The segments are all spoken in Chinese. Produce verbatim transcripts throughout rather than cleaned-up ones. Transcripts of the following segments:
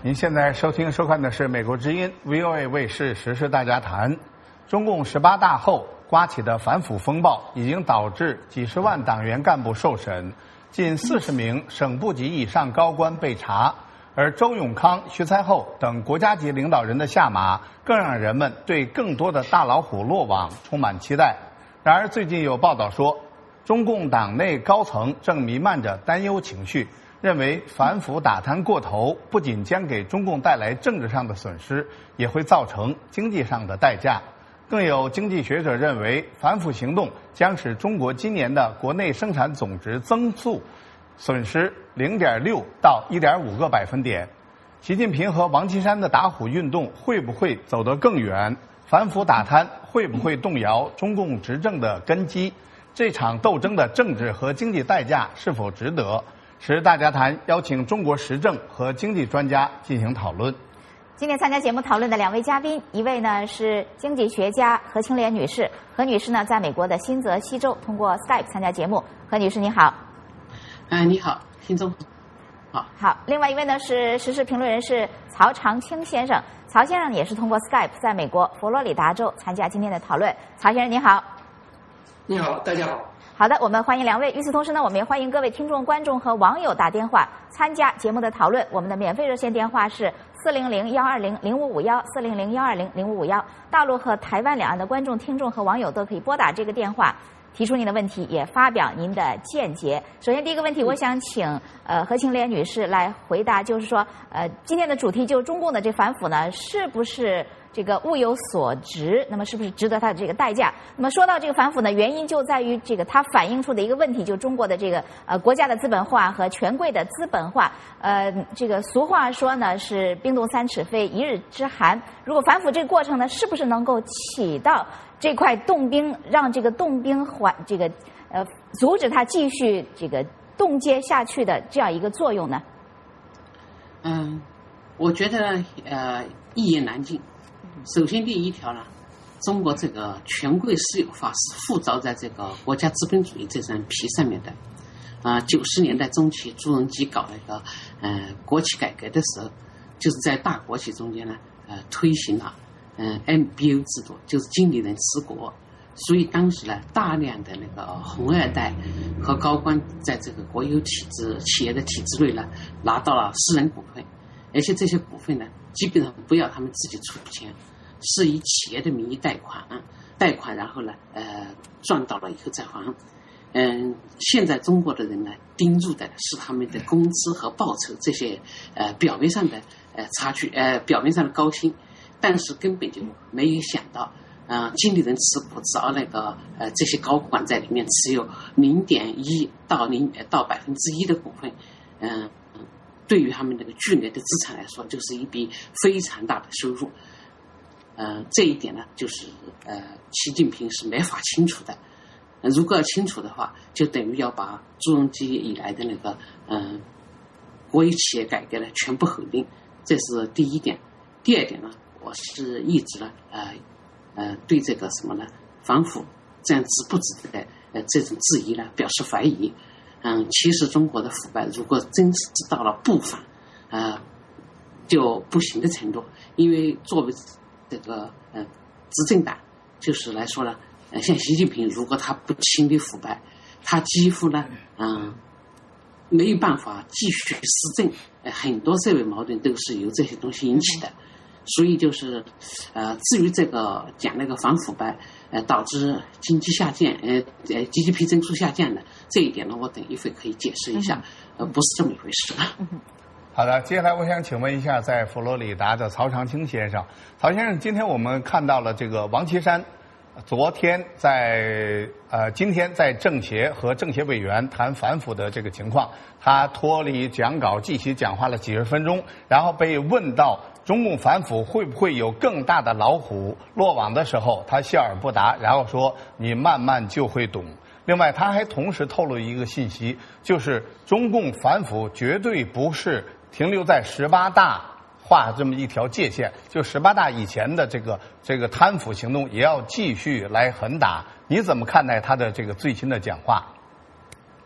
您现在收听收看的是美国之音 V O A 卫视时事大家谈。中共十八大后刮起的反腐风暴，已经导致几十万党员干部受审，近四十名省部级以上高官被查，而周永康、徐才厚等国家级领导人的下马，更让人们对更多的大老虎落网充满期待。然而，最近有报道说，中共党内高层正弥漫着担忧情绪，认为反腐打贪过头不仅将给中共带来政治上的损失，也会造成经济上的代价。更有经济学者认为，反腐行动将使中国今年的国内生产总值增速损失 零点六 到 一点五 个百分点。习近平和王岐山的打虎运动会不会走得更远？反腐打贪会不会动摇中共执政的根基？这场斗争的政治和经济代价是否值得？时事大家谈邀请中国时政和经济专家进行讨论。 今天参加节目讨论的两位嘉宾，一位呢是经济学家何清莲女士，何女士呢在美国的新泽西州通过 Skype 参加节目。何女士你好。 哎、呃，你好，听众好。 好，另外一位呢是时事评论人士曹长青先生，曹先生也是通过 Skype 在美国佛罗里达州参加今天的讨论。曹先生你好。 你好，大家好。 好的，我们欢迎两位。与此同时呢，我们也欢迎各位听众、观众和网友打电话参加节目的讨论。我们的免费热线电话是四零零幺二零零五五幺，四零零幺二零零五五幺。大陆和台湾两岸的观众、听众和网友都可以拨打这个电话，提出您的问题，也发表您的见解。首先，第一个问题，我想请呃何清莲女士来回答，就是说，呃，今天的主题就是中共的这反腐呢，是不是这个物有所值？那么是不是值得它的这个代价？那么说到这个反腐呢，原因就在于这个它反映出的一个问题，就中国的这个呃国家的资本化和权贵的资本化。呃，这个俗话说呢是冰冻三尺非一日之寒。如果反腐这个过程呢，是不是能够起到这块冻冰，让这个冻冰缓这个呃阻止它继续这个冻结下去的这样一个作用呢？ 嗯，我觉得呃一言难尽。首先第一条呢，中国这个权贵私有化是附着在这个国家资本主义这层皮上面的。啊、呃，九十年代中期，朱镕基搞那个呃国企改革的时候，就是在大国企中间呢，呃推行了嗯 M B O 制度，就是经理人持国。所以当时呢，大量的那个红二代和高官在这个国有体制企业的体制内呢，拿到了私人股份，而且这些股份呢，基本上不要他们自己出钱，是以企业的名义贷款，贷款然后呢，呃，赚到了以后再还。嗯，现在中国的人呢，盯住的是他们的工资和报酬这些呃表面上的呃差距，呃表面上的高薪，但是根本就没有想到，呃，经理人持股，只要那个呃这些高管在里面持有零点一到零到百分之一的股份，嗯、呃，对于他们那个巨额的资产来说，就是一笔非常大的收入。呃，这一点呢，就是呃，习近平是没法清楚的。如果要清楚的话，就等于要把朱镕基以来的那个嗯、呃、国有企业改革呢全部否定，这是第一点。第二点呢，我是一直呢呃呃对这个什么呢反腐这样值不值得的呃这种质疑呢表示怀疑。嗯，其实中国的腐败如果真是到了不反呃就不行的程度，因为作为这个呃执政党，就是来说呢。呃，像习近平，如果他不清理腐败，他几乎呢，嗯、呃，没有办法继续施政。呃，很多社会矛盾都是由这些东西引起的。所以就是，呃，至于这个讲那个反腐败，呃，导致经济下降，呃呃 G D P 增速下降的这一点呢，我等一会可以解释一下，呃，不是这么一回事。 好的，接下来我想请问一下，在佛罗里达的曹长青先生，曹先生，今天我们看到了这个王岐山。昨天在呃，今天在政协和政协委员谈反腐的这个情况，他脱离讲稿继续讲话了几十分钟，然后被问到中共反腐会不会有更大的老虎落网的时候，他笑而不答，然后说你慢慢就会懂。另外，他还同时透露一个信息，就是中共反腐绝对不是停留在十八大。画这么一条界限，就十八大以前的这个这个贪腐行动也要继续来狠打。你怎么看待他的这个最新的讲话？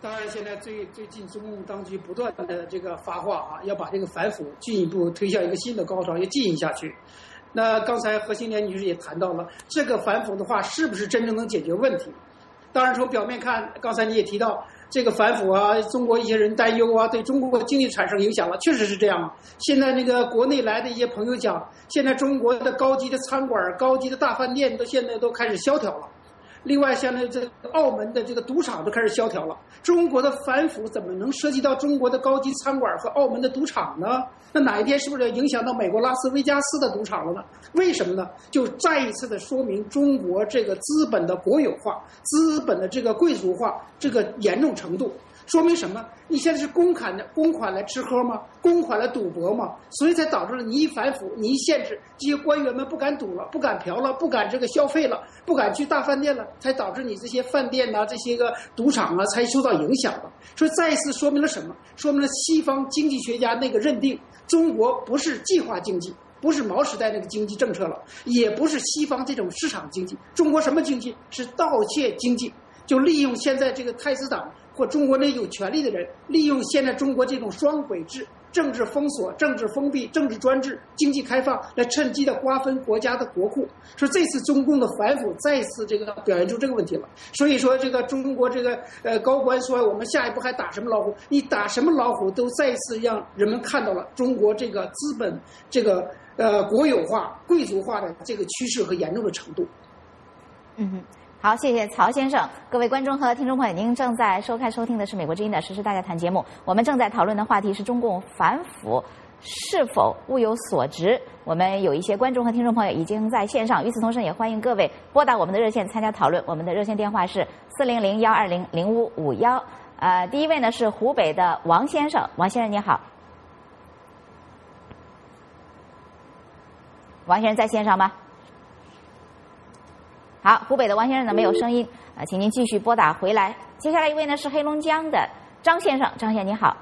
当然，现在最最近中共当局不断的这个发话啊，要把这个反腐进一步推向一个新的高潮，要进行下去。那刚才何新莲女士也谈到了，这个反腐的话是不是真正能解决问题？当然，从表面看，刚才你也提到这个反腐啊，中国一些人担忧啊，对中国经济产生影响了，确实是这样啊。现在那个国内来的一些朋友讲，现在中国的高级的餐馆、高级的大饭店都现在都开始萧条了。另外，像那这个澳门的这个赌场都开始萧条了。中国的反腐怎么能涉及到中国的高级餐馆和澳门的赌场呢？那哪一天是不是影响到美国拉斯维加斯的赌场了呢？为什么呢？就再一次的说明中国这个资本的国有化、资本的这个贵族化这个严重程度。说明什么？你现在是公款的公款来吃喝吗？公款来赌博吗？所以才导致了你一反腐，你一限制，这些官员们不敢赌了，不敢嫖了，不敢这个消费了，不敢去大饭店了，才导致你这些饭店呐、啊、这些个赌场啊才受到影响了。所以再一次说明了什么？说明了西方经济学家那个认定，中国不是计划经济，不是毛时代那个经济政策了，也不是西方这种市场经济。中国什么经济？是盗窃经济。就利用现在这个太子党或中国那有权力的人，利用现在中国这种双轨制、政治封锁、政治封闭、政治专制、经济开放，来趁机的瓜分国家的国库。说这次中共的反腐再次这个表现出这个问题了。所以说这个中国这个呃高官说我们下一步还打什么老虎？你打什么老虎都再次让人们看到了中国这个资本这个呃国有化、贵族化的这个趋势和严重的程度。 嗯哼。好，谢谢曹先生。各位观众和听众朋友，您正在收看收听的是美国之音的时事大家谈节目。我们正在讨论的话题是中共反腐是否物有所值。我们有一些观众和听众朋友已经在线上，与此同时也欢迎各位拨打我们的热线参加讨论。我们的热线电话是四零零幺二零零五五幺。呃，第一位呢是湖北的王先生，王先生你好。王先生在线上吗？好，湖北的王先生呢没有声音，啊，请您继续拨打回来。接下来一位呢是黑龙江的张先生，张先生你好。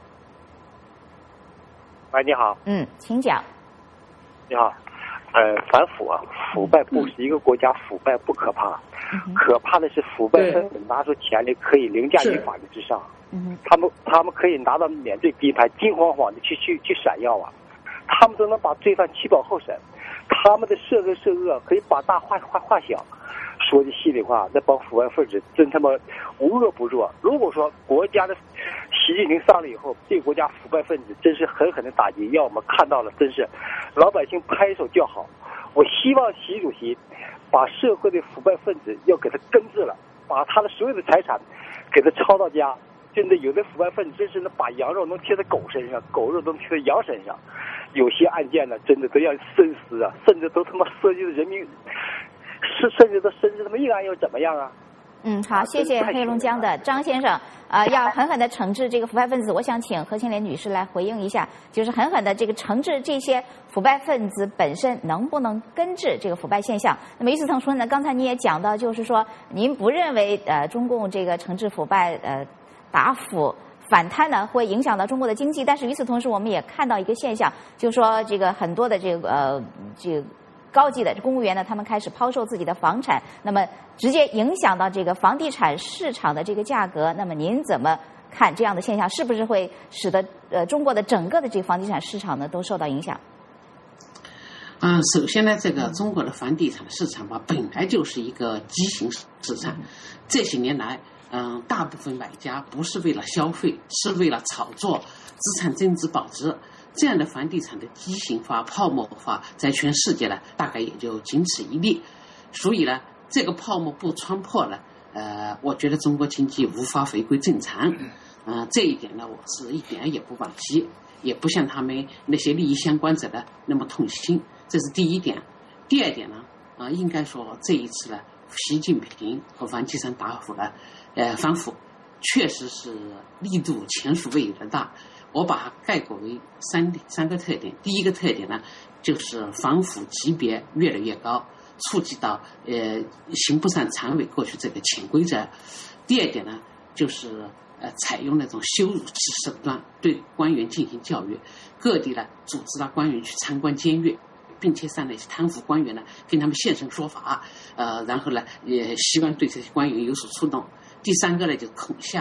喂，你好。 嗯，请讲。 你好，呃，反腐啊，腐败不是一个国家腐败不可怕，嗯、可怕的是腐败分子拿出权力可以凌驾于法律之上。嗯，他们他们可以拿到免罪第一排，金晃晃的去去去闪耀啊，他们都能把罪犯取保候审。他们的涉恶涉恶可以把大化化化小，说句心里话，那帮腐败分子真他妈无恶不作。如果说国家的习近平上了以后，对国家腐败分子真是狠狠的打击，让我们看到了，真是老百姓拍手叫好。我希望习主席把社会的腐败分子要给他根治了，把他的所有的财产给他抄到家。真的有的腐败分子真是能把羊肉能贴在狗身上，狗肉能贴在羊身上。有些案件呢，真的都要深思啊，甚至都他妈涉及了人民，是甚至都甚至他妈硬案又怎么样啊？ 嗯，好，谢谢黑龙江的张先生。呃，要狠狠的惩治这个腐败分子，我想请何庆莲女士来回应一下，就是狠狠的这个惩治这些腐败分子本身能不能根治这个腐败现象？那么与此同时呢，刚才你也讲到，就是说您不认为呃中共这个惩治腐败呃打腐反贪呢会影响到中国的经济，但是与此同时我们也看到一个现象，就是说这个很多的这个呃这个高级的公务员呢，他们开始抛售自己的房产，那么直接影响到这个房地产市场的这个价格。那么您怎么看这样的现象？是不是会使得呃中国的整个的这个房地产市场呢都受到影响？ 嗯，首先呢，这个中国的房地产市场吧，本来就是一个畸形市场，这些年来。嗯，大部分买家不是为了消费，是为了炒作，资产增值保值。这样的房地产的畸形化、泡沫化，在全世界呢，大概也就仅此一例。所以呢，这个泡沫不穿破了，呃，我觉得中国经济无法回归正常。嗯、呃，这一点呢，我是一点也不惋惜，也不像他们那些利益相关者的那么痛心。这是第一点。第二点呢，啊、呃，应该说这一次呢，习近平和房地产打腐呢。呃，反腐确实是力度前所未有的大，我把它概括为三三个特点。第一个特点呢，就是反腐级别越来越高，触及到呃刑部上常委过去这个潜规则。第二点呢，就是呃采用那种羞辱式手段对官员进行教育，各地呢组织了官员去参观监狱。并且让那些贪腐官员呢，跟他们现身说法，呃，然后呢，也希望对这些官员有所触动。第三个呢，就是恐吓，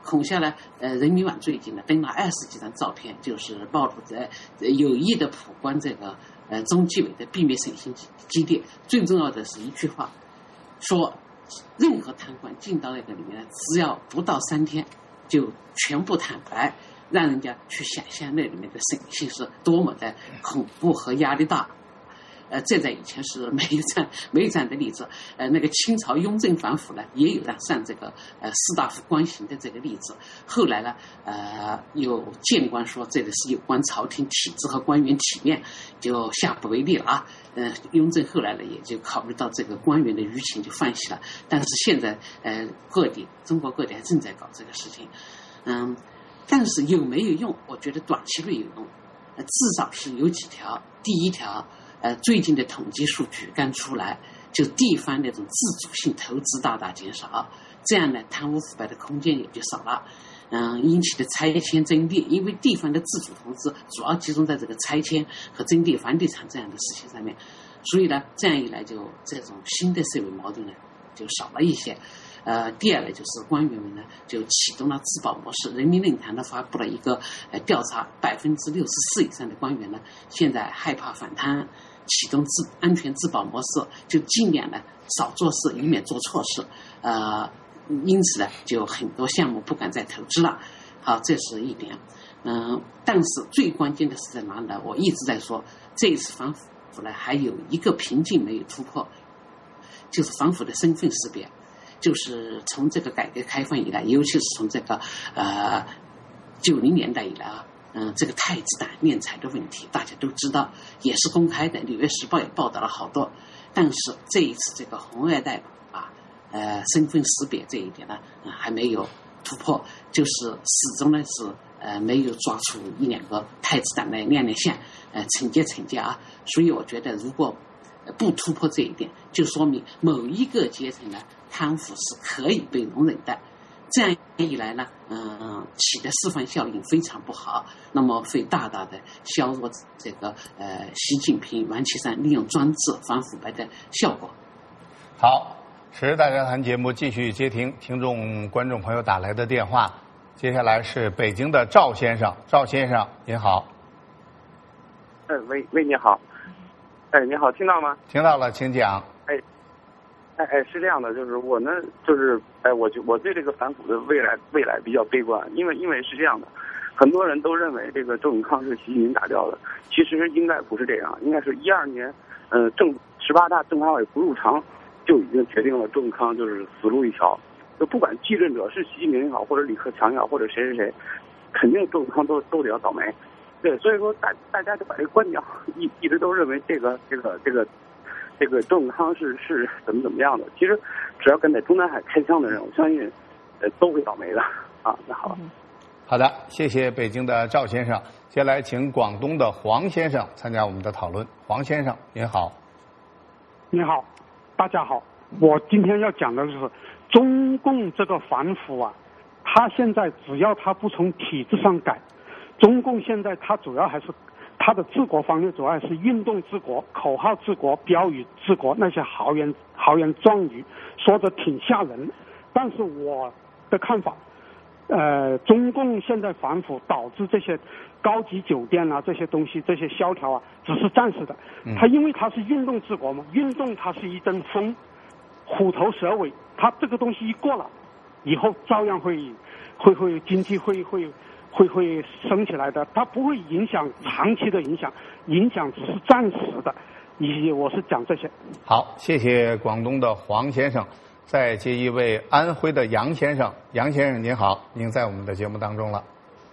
恐吓呢，呃，人民网最近呢登了二十几张照片，就是暴露在有意的曝光这个呃中纪委的秘密审讯基地。最重要的是一句话，说任何贪官进到那个里面，只要不到三天，就全部坦白，让人家去想象那里面的审讯是多么的恐怖和压力大。呃，这在以前是没有这样没有这样的例子。呃，那个清朝雍正反腐呢，也有让上这个呃士大夫官刑的这个例子。后来呢，呃，有谏官说这个是有关朝廷体制和官员体面，就下不为例了啊。呃，雍正后来呢，也就考虑到这个官员的舆情，就放弃了。但是现在，呃，各地中国各地还正在搞这个事情，嗯，但是有没有用？我觉得短期内有用，呃，至少是有几条。第一条。呃，最近的统计数据刚出来，就地方那种自主性投资大大减少，这样呢，贪污腐败的空间也就少了。嗯，引起的拆迁征地，因为地方的自主投资主要集中在这个拆迁和征地房地产这样的事情上面，所以呢，这样一来就这种新的社会矛盾呢就少了一些。呃，第二个就是官员们呢就启动了自保模式。人民论坛呢发布了一个呃调查，百分之六十四以上的官员呢现在害怕反贪，启动自安全自保模式，就尽量呢少做事，以免做错事。呃，因此呢，就很多项目不敢再投资了。好，这是一点。嗯、呃，但是最关键的是在哪里呢？我一直在说，这一次反腐呢还有一个瓶颈没有突破，就是反腐的身份识别。就是从这个改革开放以来，尤其是从这个呃九零年代以来啊，嗯、呃，这个太子党敛财的问题大家都知道，也是公开的，《纽约时报》也报道了好多。但是这一次这个红二代啊，呃，身份识别这一点呢，呃、还没有突破，就是始终呢是呃没有抓出一两个太子党来亮亮相，呃，惩戒惩戒啊。所以我觉得，如果不突破这一点，就说明某一个阶层呢，贪腐是可以被容忍的。这样一来呢，嗯、呃，起的示范效应非常不好，那么会大大的削弱这个呃习近平王岐山利用专制反腐败的效果。 好，时事大家谈节目继续接听听众观众朋友打来的电话。接下来是北京的赵先生，赵先生您好。 哎，喂喂，你好。哎，你好，听到吗？ 听到了，请讲。 哎，哎哎，是这样的，就是我呢，就是哎，我就我对这个反腐的未来未来比较悲观，因为因为是这样的，很多人都认为这个周永康是习近平打掉的，其实应该不是这样，应该是一二年，呃，政十八大政法委不入常就已经决定了周永康就是死路一条，就不管继任者是习近平也好，或者李克强也好，或者谁谁谁，肯定周永康都都得要倒霉。对，所以说大大家就把这个观点一一直都认为这个这个这个这个周永康是是怎么怎么样的。其实只要跟在中南海开枪的人，我相信呃都会倒霉的啊。那好， 好的，谢谢北京的赵先生。接下来请广东的黄先生参加我们的讨论。黄先生您好。 你好，大家好。我今天要讲的就是中共这个反腐啊，他现在只要他不从体制上改。中共现在它主要还是它的治国方面主要还是运动治国、口号治国、标语治国，那些豪言豪言壮语说着挺吓人。但是我的看法，呃，中共现在反腐导致这些高级酒店啊这些东西这些萧条啊，只是暂时的。它因为它是运动治国嘛，运动它是一阵风，虎头蛇尾，它这个东西一过了，以后照样会会会经济会会。会会升起来的，它不会影响长期的影响，影响只是暂时的。以我是讲这些。 好，谢谢广东的黄先生。再接一位安徽的杨先生，杨先生您好，您在我们的节目当中了。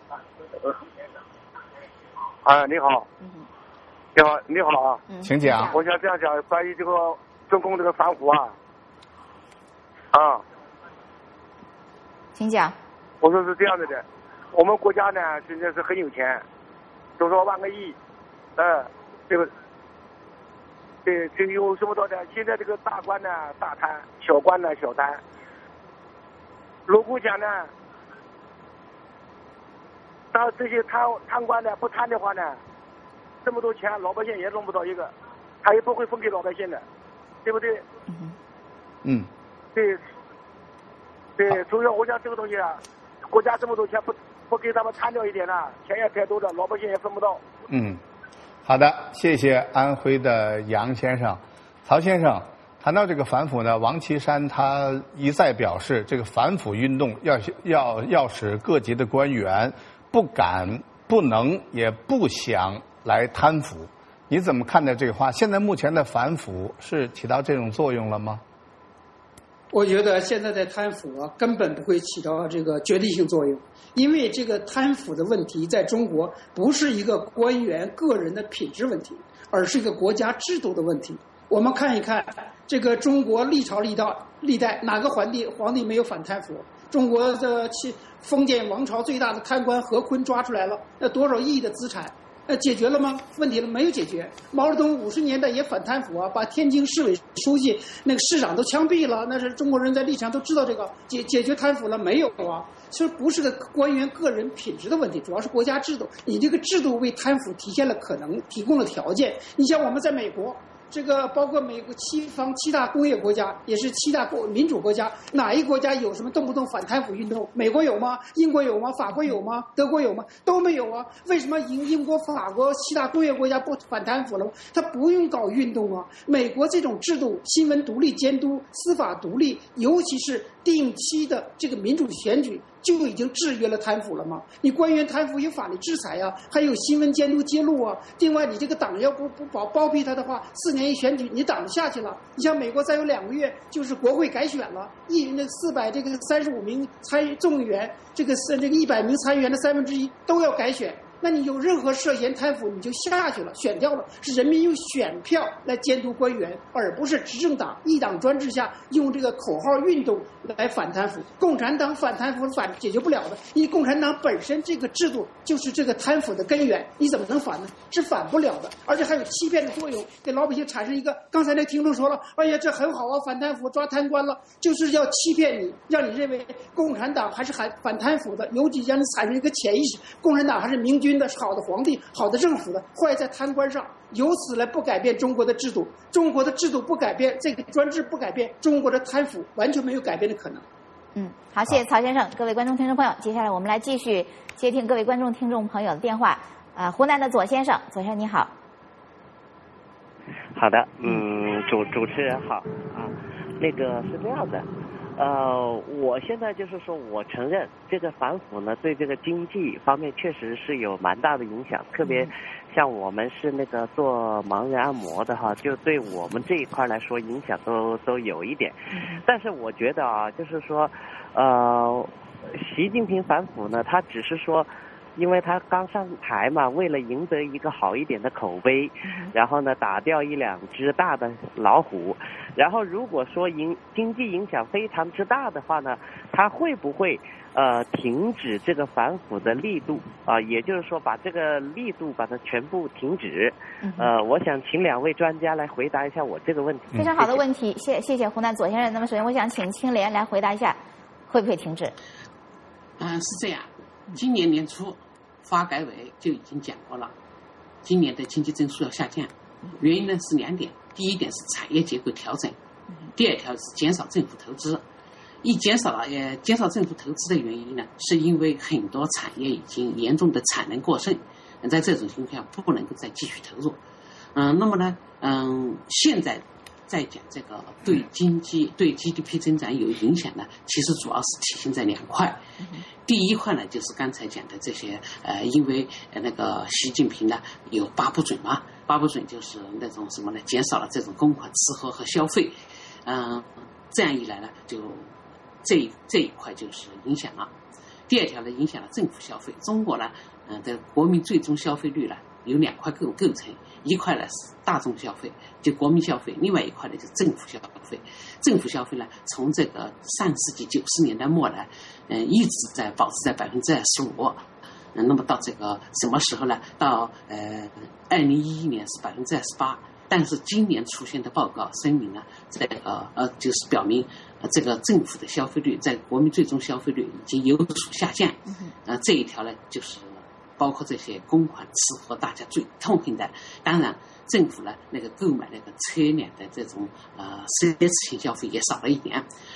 啊，你好，你好，你好啊， 请讲。 我想这样讲，关于这个中共这个反腐啊，啊， 请讲。 我说是这样子的。我们国家呢，现在是很有钱，都说万个亿，呃，这个，对，这有什么多的？现在这个大官呢大贪，小官呢小贪。如果讲呢，到这些贪贪官呢不贪的话呢，这么多钱老百姓也弄不到一个，他也不会分给老百姓的，对不对？ 嗯。 对。对，所以我想这个东西啊。 国家这么多钱不不给他们摊掉一点呢？钱也太多了，老百姓也分不到。 嗯，好的，谢谢安徽的杨先生。曹先生谈到这个反腐呢，王岐山他一再表示，这个反腐运动要要要使各级的官员不敢、不能、也不想来贪腐。你怎么看待这个话？现在目前的反腐是起到这种作用了吗？ 我觉得现在的贪腐啊，根本不会起到这个决定性作用，因为这个贪腐的问题在中国不是一个官员个人的品质问题，而是一个国家制度的问题。我们看一看这个中国历朝历代历代哪个皇帝皇帝没有反贪腐？中国的封建王朝最大的贪官何坤抓出来了，那多少亿的资产？呃，解决了吗？问题了没有解决。毛泽东五十年代也反贪腐啊，把天津市委书记那个市长都枪毙了，那是中国人在历史上都知道这个解解决贪腐了没有啊？其实不是个官员个人品质的问题，主要是国家制度。你这个制度为贪腐提现了可能，提供了条件。你像我们在美国。这个包括美国西方七大工业国家，也是七大民主国家，哪一国家有什么动不动反贪腐运动？美国有吗？英国有吗？法国有吗？德国有吗？都没有啊！为什么英英国、法国七大工业国家不反贪腐了？他不用搞运动啊！美国这种制度，新闻独立监督、司法独立，尤其是定期的这个民主选举。就已经制约了贪腐了吗？你官员贪腐有法律制裁呀、啊，还有新闻监督揭露啊。另外，你这个党要不不包包庇他的话，四年一选举，你党下去了。你像美国再有两个月就是国会改选了，一那四百这个三十五名参众议员，这个是这个一百名参议员的三分之一都要改选。那你有任何涉嫌贪腐，你就下去了，选掉了。是人民用选票来监督官员，而不是执政党一党专制下用这个口号运动来反贪腐。共产党反贪腐反解决不了的，因为共产党本身这个制度就是这个贪腐的根源，你怎么能反呢？是反不了的，而且还有欺骗的作用，给老百姓产生一个。刚才那听众说了，哎呀，这很好啊，反贪腐抓贪官了，就是要欺骗你，让你认为共产党还是反反贪腐的，尤其让你产生一个潜意识，共产党还是明君。的是好的皇帝，好的政府的，坏在贪官上，由此来不改变中国的制度，中国的制度不改变，这个专制不改变，中国的贪腐完全没有改变的可能。 嗯，好，谢谢曹先生。各位观众听众朋友，接下来我们来继续接听各位观众听众朋友的电话。呃，湖南的左先生，左先生你好。 好的，嗯，主主持人好啊，那个是这样的。呃，我现在就是说，我承认这个反腐呢，对这个经济方面确实是有蛮大的影响，特别像我们是那个做盲人按摩的哈，就对我们这一块来说影响都都有一点。但是我觉得啊，就是说，呃，习近平反腐呢，他只是说。因为他刚上台嘛，为了赢得一个好一点的口碑，然后呢打掉一两只大的老虎，然后如果说影经济影响非常之大的话呢，他会不会呃停止这个反腐的力度啊、呃？也就是说把这个力度把它全部停止。呃，我想请两位专家来回答一下我这个问题。 非常好的问题，谢谢谢湖南左先生。那么首先我想请青莲来回答一下，会不会停止？ 嗯、呃，是这样。今年年初，发改委就已经讲过了，今年的经济增速要下降，原因呢是两点，第一点是产业结构调整，第二条是减少政府投资。一减少了呃减少政府投资的原因呢，是因为很多产业已经严重的产能过剩，在这种情况下不能够再继续投入。嗯、呃，那么呢，嗯，现在在讲这个对经济对 G D P 增长有影响呢，其实主要是体现在两块。第一块呢，就是刚才讲的这些呃，因为那个习近平呢有八不准嘛，八不准就是那种什么呢，减少了这种公款吃喝和消费，嗯、呃，这样一来呢，就这这一块就是影响了。第二条呢，影响了政府消费。中国呢，嗯、呃，的国民最终消费率呢有两块构构成，一块呢是大众消费，就国民消费；另外一块呢就是政府消费。政府消费呢，从这个上世纪九十年代末来，嗯、呃，一直在保持在百分之二十五。嗯，那么到这个什么时候呢？到呃二零一一年是百分之二十八。但是今年出现的报告声明呢，这个呃就是表明，呃这个政府的消费率在国民最终消费率已经有所下降。呃这一条呢就是包括这些公款吃喝大家最痛恨的。当然，政府呢那个购买那个车辆的这种呃奢侈性消费也少了一点。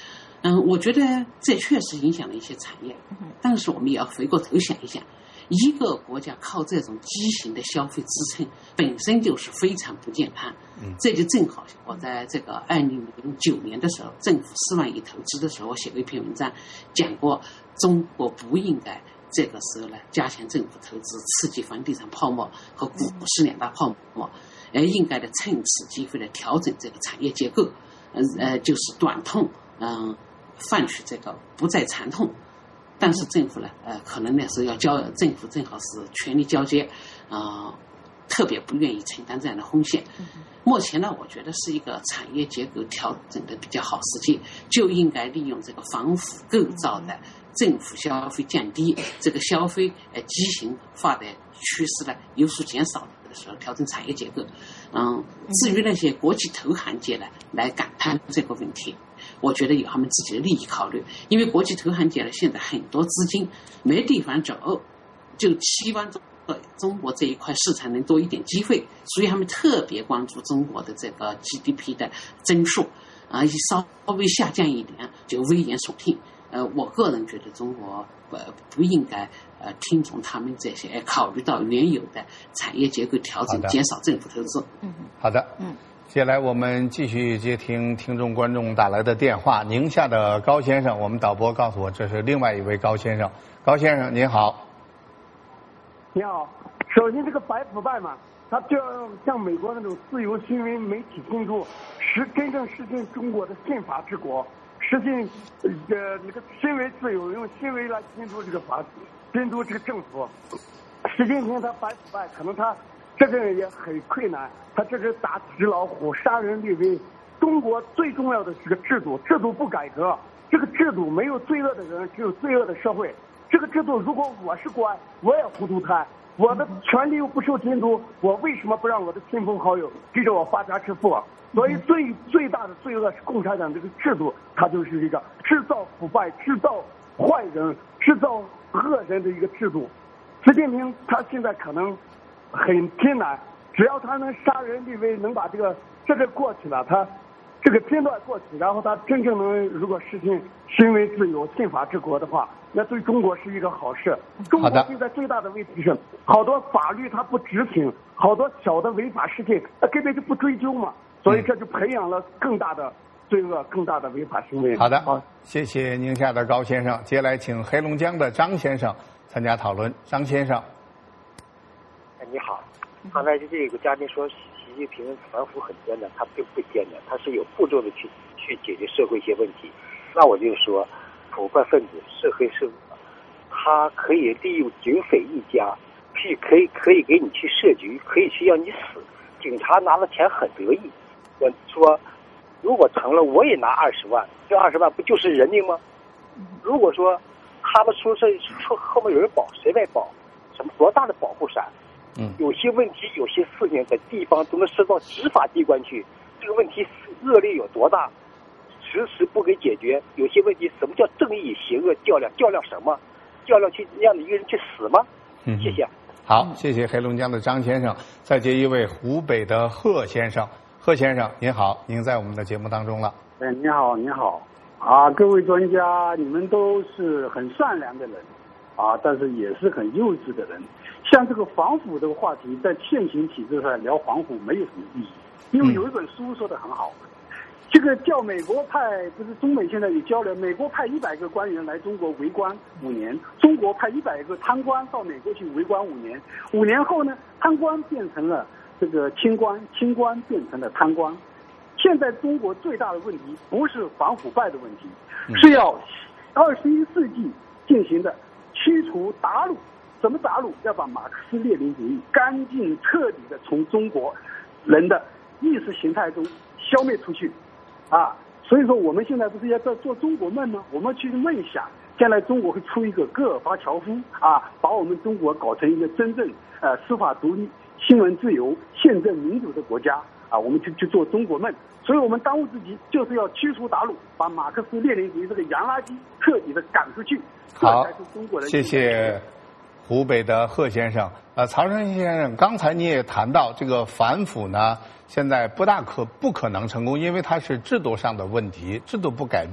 嗯，我觉得这确实影响了一些产业，但是我们也要回过头想一想，一个国家靠这种畸形的消费支撑，本身就是非常不健康。嗯，这就正好我在这个二零零九年的时候，政府四万亿投资的时候，我写过一篇文章，讲过中国不应该这个时候呢加强政府投资，刺激房地产泡沫和股市两大泡沫，而应该的趁此机会来调整这个产业结构，呃呃，就是短痛，嗯、呃，换取这个不再长痛。但是政府呢，呃，可能那时候要交，政府正好是权力交接，啊、呃，特别不愿意承担这样的风险。目前呢，我觉得是一个产业结构调整的比较好时机，就应该利用这个反腐构造的政府消费降低，这个消费呃畸形化的趋势呢有所减少的时候，调整产业结构。嗯，至于那些国际投行界呢来感叹这个问题，我觉得有他们自己的利益考虑，因为国际投行界呢现在很多资金没地方走，就期望中中国这一块市场能多一点机会，所以他们特别关注中国的这个 G D P 的增速啊，一稍微下降一点就危言耸听。呃，我个人觉得中国呃不应该呃听从他们这些，考虑到原有的产业结构调整，减少政府投资。 嗯，好的，嗯。接下来我们继续接听听众观众打来的电话。宁夏的高先生，我们导播告诉我这是另外一位高先生。高先生您好。 你好，首先这个反腐败嘛，它就要像美国那种自由新闻媒体工作，实真正实现中国的宪法治国，实现呃那个新闻自由，用新闻来监督这个法，监督这个政府。实践前他反腐败，可能他这个也很困难，他这是打纸老虎，杀人立威。中国最重要的是个制度，制度不改革，这个制度没有罪恶的人，只有罪恶的社会。这个制度如果我是官，我也糊涂摊，我的权利又不受监督，我为什么不让我的亲朋好友逼着我发家致富？所以最最大的罪恶是共产党这个制度，它就是一个制造腐败、制造坏人、制造恶人的一个制度。习近平他现在可能很艰难，只要他能杀人立威，能把这个这个过去了，他这个阶段过去，然后他真正能如果实现新闻自由、宪法治国的话，那对中国是一个好事。中国现在最大的问题是，好多法律他不执行，好多小的违法事情他根本就不追究嘛，所以这就培养了更大的罪恶、更大的违法行为。 好的，好，谢谢宁夏的高先生。接下来请黑龙江的张先生参加讨论。张先生， 哎，你好。刚才就这个嘉宾说习近平反腐很艰难，他并不艰难，他是有步骤的去去解决社会一些问题。那我就说，腐败分子涉黑涉恶，他可以利用警匪一家，去可以可以给你去设局，可以去让你死。警察拿了钱很得意，我说，如果成了我也拿二十万，这二十万不就是人命吗？如果说他们出事出后面有人保，谁来保？什么多大的保护伞？嗯，有些问题，有些事情在地方都能伸到执法机关去。这个问题恶劣有多大，迟迟不给解决。有些问题，什么叫正义邪恶较量？较量什么？较量去让你一个人去死吗？嗯，谢谢。 好，谢谢黑龙江的张先生。再接一位湖北的贺先生。贺先生您好，您在我们的节目当中了。 哎，你好，你好。啊，各位专家，你们都是很善良的人，啊，但是也是很幼稚的人。像这个反腐这个话题，在现行体制上聊反腐没有什么意义，因为有一本书说的很好，这个叫美国派，不是中美现在有交流，美国派一百个官员来中国围观五年，中国派一百个贪官到美国去围观五年，五年后呢，贪官变成了这个清官，清官变成了贪官。现在中国最大的问题不是反腐败的问题，是要二十一世纪进行的驱除鞑虏。怎么打入？要把马克思列宁主义干净彻底的从中国人的意识形态中消灭出去，啊！所以说我们现在不是要在做中国梦吗？我们去梦想，将来中国会出一个戈尔巴乔夫啊，把我们中国搞成一个真正呃司法独立、新闻自由、宪政民主的国家啊！我们去去做中国梦。所以我们当务之急就是要驱除鞑虏，把马克思列宁主义这个洋垃圾彻底的赶出去。 好， 这才是中国人。 谢谢。湖北的贺先生，呃，曹生先生，刚才你也谈到这个反腐呢，现在不大可不可能成功，因为它是制度上的问题，制度不改变，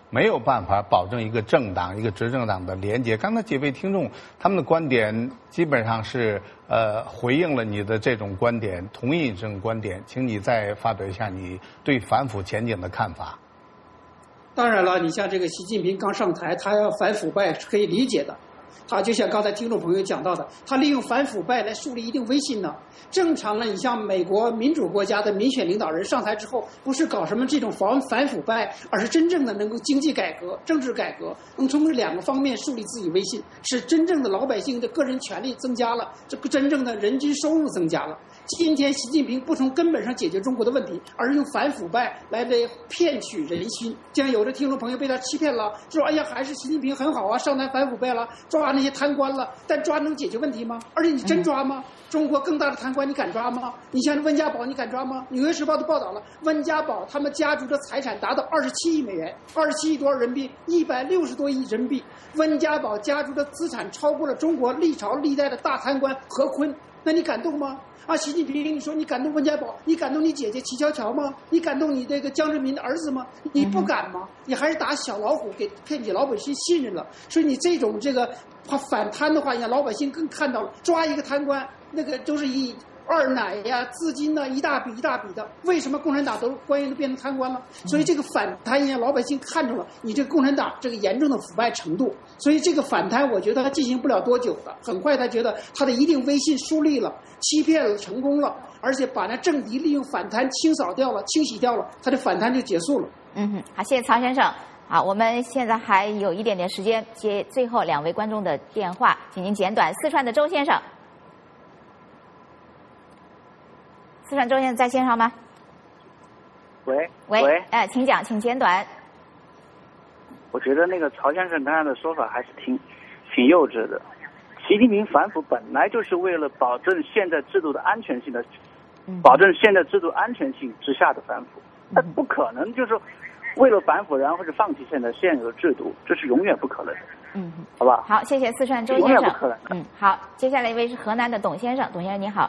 没有办法保证一个政党、一个执政党的连结。刚才几位听众他们的观点基本上是呃回应了你的这种观点，同意这种观点，请你再发表一下你对反腐前景的看法。 当然了，你像这个习近平刚上台，他要反腐败是可以理解的。他就像刚才听众朋友讲到的，他利用反腐败来树立一定威信呢。正常呢，你像美国民主国家的民选领导人上台之后，不是搞什么这种反反腐败，而是真正的能够经济改革、政治改革，能从这两个方面树立自己威信，使真正的老百姓的个人权利增加了，这个真正的人均收入增加了。今天习近平不从根本上解决中国的问题，而是用反腐败来来骗取人心。这样有的听众朋友被他欺骗了，说哎呀还是习近平很好啊，上台反腐败了，抓那些贪官了，但抓能解决问题吗？而且你真抓吗？嗯、中国更大的贪官你敢抓吗？你像温家宝你敢抓吗？纽约时报都报道了，温家宝他们家族的财产达到二十七亿美元，二十七亿多少人民币，一百六十多亿人民币。温家宝家族的资产超过了中国历朝历代的大贪官何坤，那你敢动吗？啊，习近平，你说你敢动温家宝？你敢动你姐姐齐乔乔吗？你敢动你这个江泽民的儿子吗？你不敢吗？你还是打小老虎，给骗取老百姓信任了。所以你这种这个反贪的话，让老百姓更看到了，抓一个贪官，那个都是以二奶呀、资金呐、啊，一大笔一大笔的。为什么共产党都官员都变成贪官了？所以这个反贪让老百姓看出了你这个共产党这个严重的腐败程度。所以这个反贪，我觉得他进行不了多久的，很快他觉得他的一定威信树立了，欺骗了，成功了，而且把那政敌利用反贪清扫掉了、清洗掉了，他的反贪就结束了。 嗯哼，好，谢谢曹先生。好，我们现在还有一点点时间接最后两位观众的电话，请您简短。四川的周先生。四川周先生在线上吗？ 喂喂， 喂， 哎、呃，请讲，请简短。 我觉得那个曹先生刚才的说法还是挺挺幼稚的。习近平反腐本来就是为了保证现在制度的安全性的， 嗯、 保证现在制度安全性之下的反腐，那、嗯、不可能就是为了反腐然后是放弃现在现有的制度，这是永远不可能的。 嗯， 好吧。 好，谢谢四川周先生。 永远不可能。 嗯，好，接下来一位是河南的董先生，董先生你好。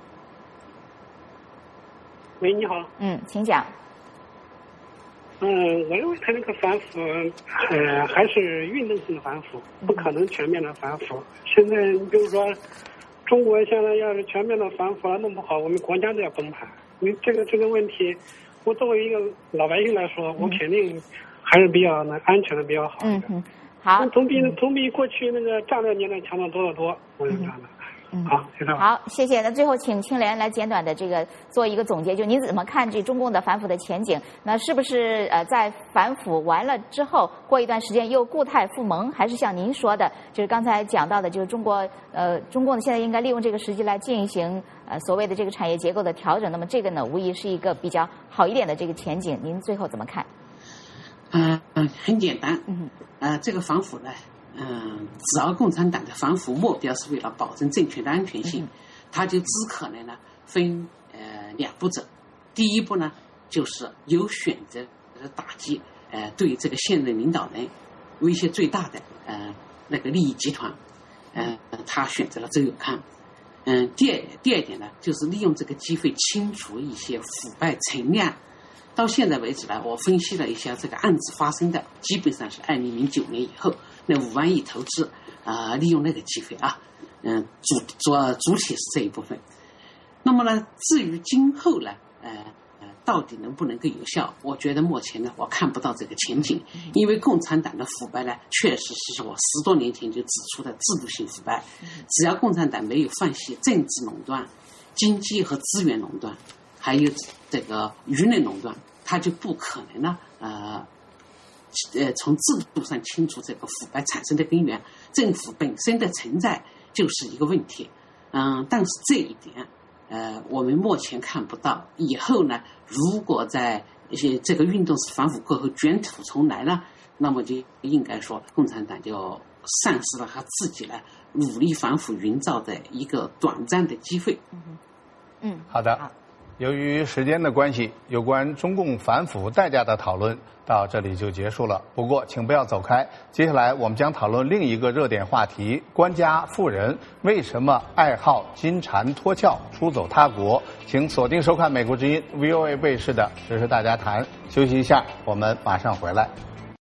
喂，你好。 嗯，请讲。 嗯，我认为他那个反腐，呃，还是运动性的反腐，不可能全面的反腐。现在你比如说，中国现在要是全面的反腐了，弄不好我们国家都要崩盘。因为这个这个问题，我作为一个老百姓来说，我肯定还是比较那安全的比较好。 嗯嗯，好。 总比总比过去那个战略年代强得多得多，我是这样的。 嗯， 好，谢谢。 好，谢谢。那最后请青莲来简短的这个做一个总结，就您怎么看这中共的反腐的前景？那是不是呃在反腐完了之后，过一段时间又固态复萌，还是像您说的，就是刚才讲到的，就是中国呃中共现在应该利用这个时机来进行呃所谓的这个产业结构的调整？那么这个呢，无疑是一个比较好一点的这个前景。您最后怎么看？ 嗯嗯，很简单。嗯，呃，这个反腐呢。嗯，只要共产党的反腐目标是为了保证政权的安全性，它就只可能呢分呃两步走。第一步呢，就是有选择的打击呃对这个现任领导人威胁最大的呃那个利益集团，呃他选择了周永康。嗯，第二第二点呢，就是利用这个机会清除一些腐败陈量。到现在为止呢，我分析了一下这个案子发生的，基本上是二零零九年以后。那五万亿投资啊、呃，利用那个机会啊，嗯，主主主体是这一部分。那么呢，至于今后呢，呃呃，到底能不能够有效？我觉得目前呢，我看不到这个前景，因为共产党的腐败呢，确实是我十多年前就指出的制度性腐败。只要共产党没有放弃政治垄断、经济和资源垄断，还有这个舆论垄断，它就不可能呢，呃。呃，从制度上清除这个腐败产生的根源，政府本身的存在就是一个问题。嗯，但是这一点，呃，我们目前看不到。以后呢，如果在一些这个运动式反腐过后卷土重来了，那么就应该说，共产党就丧失了他自己来努力反腐营造的一个短暂的机会。 嗯嗯， 好的。好，由于时间的关系，有关中共反腐代价的讨论到这里就结束了。不过，请不要走开，接下来我们将讨论另一个热点话题：官家富人为什么爱好金蝉脱壳，出走他国？请锁定收看美国之音 V O A 卫视的《时事大家谈》。休息一下，我们马上回来。